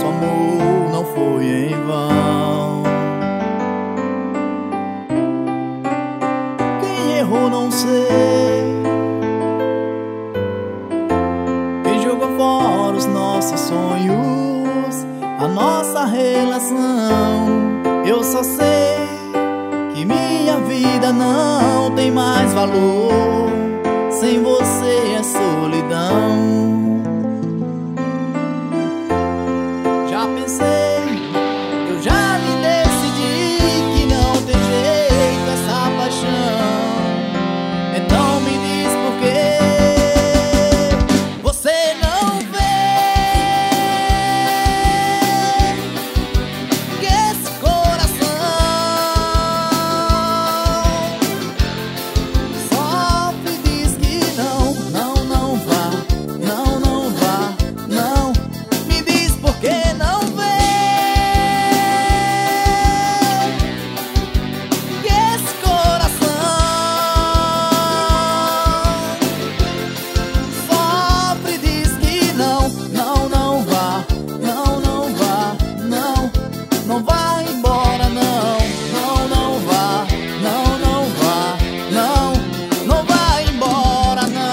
amor não foi em vão. Quem errou não sei, quem jogou fora os nossos sonhos, a nossa relação. Eu só sei que minha vida não tem mais valor, sem você é solidão. Já pensei, eu já me decidi que não tem jeito essa paixão. Então me diz por quê você não vê que esse coração sofre e diz que não, não, não vá, não, não vá, não. Me diz por que não vê que esse coração sofre e diz que não, não, não vá, não, não vá, não. Não vá embora, não, não, não vá, não, não vá, não. Não vá embora, não.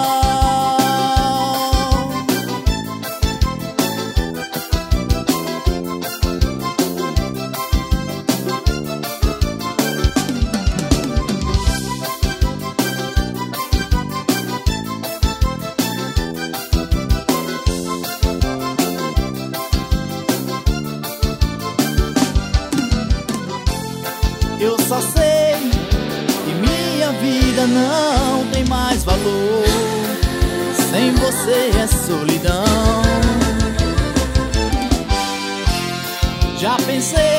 Eu só sei que minha vida não tem mais valor, sem você é solidão. Já pensei